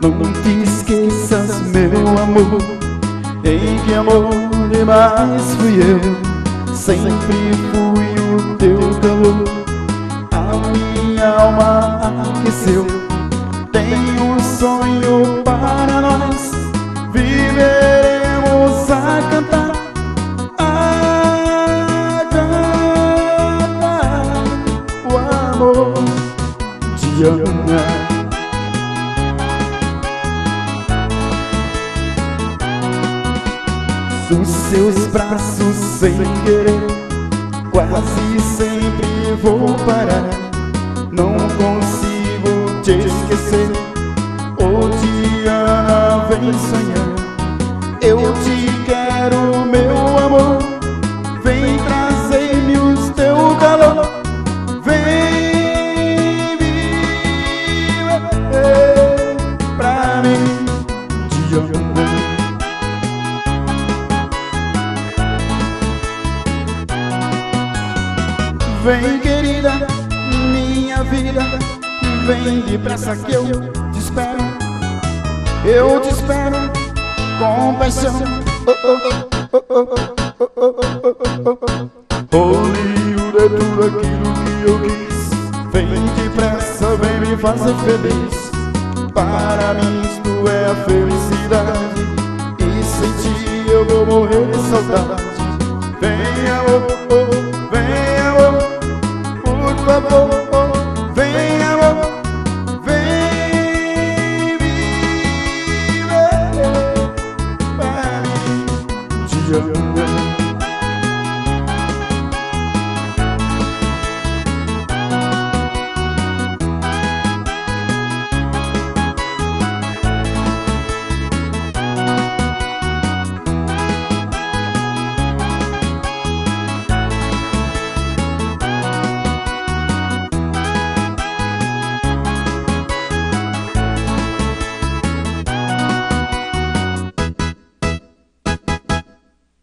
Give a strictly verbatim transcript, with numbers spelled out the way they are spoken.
Não te esqueças, meu amor, em que amor demais fui eu. Sempre fui o teu calor, a minha alma aqueceu. Tenho um sonho para nós, viveremos a cantar, a cantar o amor de amar. Dos seus braços sem querer, quase sempre vou parar. Não consigo te esquecer, oh Diana, vem sonhar. Eu te quero, meu amor, vem trazer-me o teu calor. Vem viver pra mim, Diana. Vem, querida, minha vida, vem depressa que eu te espero. Eu te espero com paixão. Oh, oh, oh, oh, oh, oh, oh, oh. Hollywood é tudo aquilo que eu quis. Vem depressa, vem me fazer feliz. Para mim isto é a felicidade, e sem ti eu vou morrer de saudade. Vem, amor, oh,